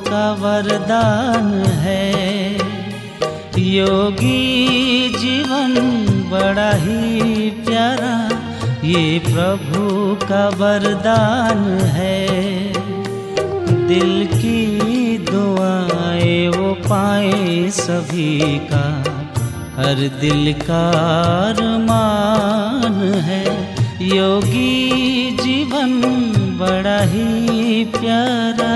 का वरदान है। योगी जीवन बड़ा ही प्यारा, ये प्रभु का वरदान है। दिल की दुआएं वो पाए सभी का, हर दिल का अरमान है। योगी जीवन बड़ा ही प्यारा।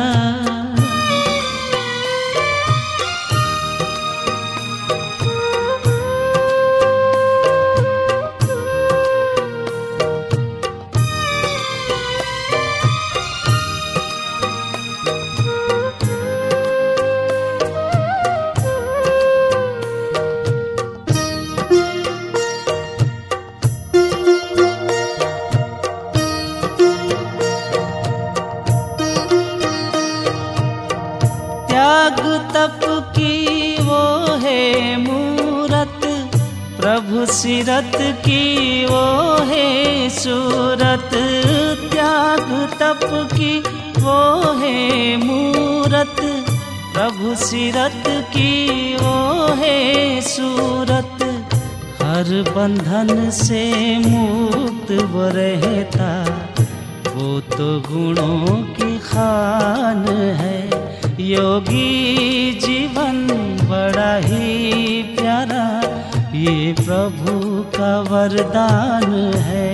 त्याग तप की वो है मूरत, प्रभु सीरत की वो है सूरत। त्याग तप की वो है मूरत, प्रभु सीरत की वो है सूरत। हर बंधन से मुक्त वो रहता, वो तो गुणों की खान है। योगी जीवन बड़ा ही प्यारा, ये प्रभु का वरदान है।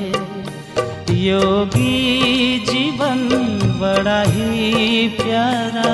योगी जीवन बड़ा ही प्यारा।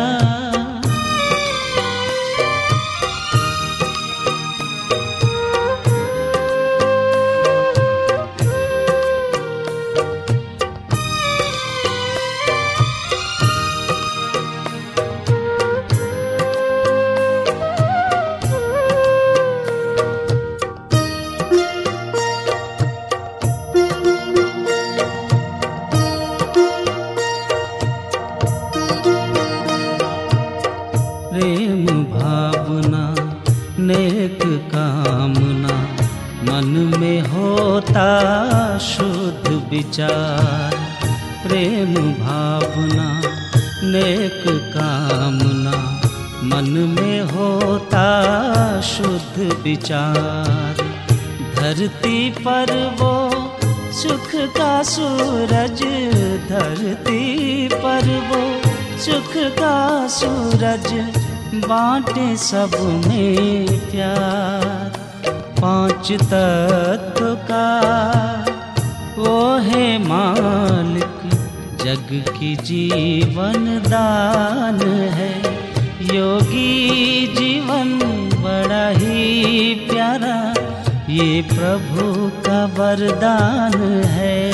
प्रेम भावना नेक कामना, मन में होता शुद्ध विचार। प्रेम भावना नेक कामना, मन में होता शुद्ध विचार। धरती पर वो सुख का सूरज, धरती पर वो सुख का सूरज, बांटे सब में प्यार। पांच तत्व का वो है मालिक, जग की जीवन दान है। योगी जीवन बड़ा ही प्यारा, ये प्रभु का वरदान है।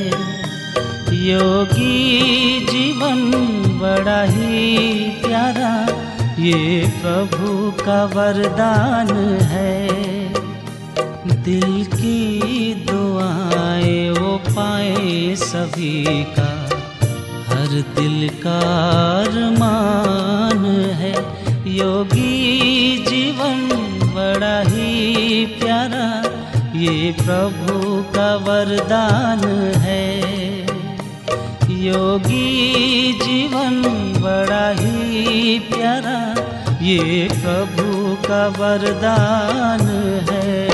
योगी जीवन बड़ा ही प्यारा, ये प्रभु का वरदान है। दिल की दुआएं वो पाए सभी का, हर दिल का अरमान है। योगी जीवन बड़ा ही प्यारा, ये प्रभु का वरदान है। योगी जीवन बड़ा ही प्यारा, ये प्रभु का वरदान है।